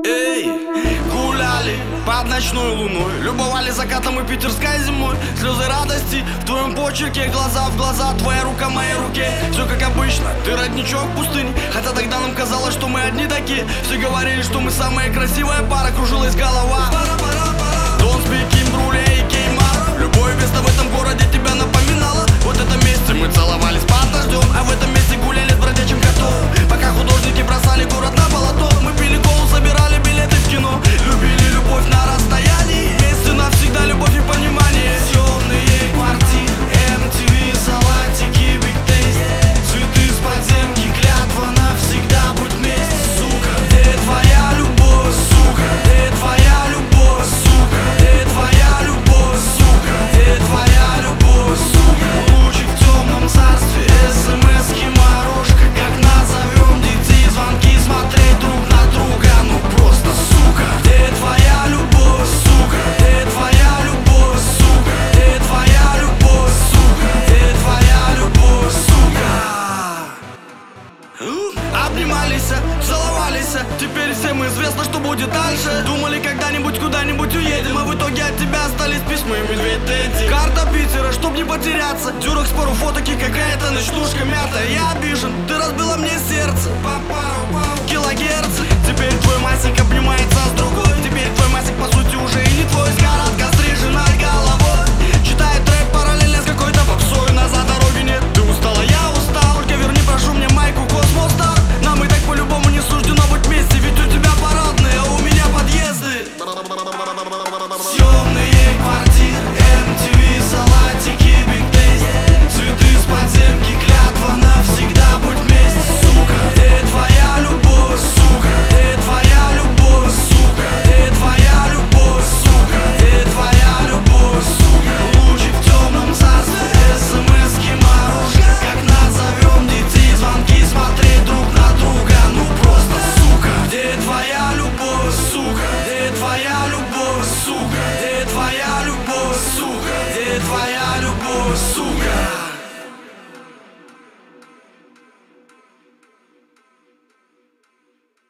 Эй, гуляли под ночной луной, любовали закатом и питерской зимой. Слезы радости в твоем почерке, глаза в глаза, твоя рука в моей руке. Все как обычно, ты родничок в пустыне, хотя тогда нам казалось, что мы одни такие. Все говорили, что мы самая красивая пара, кружилась голова. Don't speak in бруле и кеймар. Любое место в этом городе тебя напоминало. Вот это месте мы целовались под дождем, а в этом месте гуляли с бродячим котом. Пока художники бросали город на болото, мы пили колу, собирали билеты в кино. Любили любовь на расстоянии, вместе навсегда любовь и понимание. Темные квартиры, MTV, салатики, Big Taste, цветы с подземки, клятва навсегда будь вместе, сука. Где твоя любовь, сука? Где твоя любовь, сука? Где твоя любовь, сука? Где твоя любовь, сука? Лучик в темном царстве, смс-ки, морожка. Как назовем детей, звонки, смотреть друг на друга, ну просто, сука. Где твоя любовь, сука? Где твоя любовь, сука? Где твоя любовь, сука? Где твоя любовь, сука? Обнимались, целовались, теперь всем известно, что будет дальше. Думали, когда-нибудь куда-нибудь уедем, а в итоге от тебя остались письма и медведь Тедди. Карта Питера, чтоб не потеряться, дюрок спору, фотоки, какая-то ночнушка мятая. Я обижен, ты разбила мне сердце. Папа,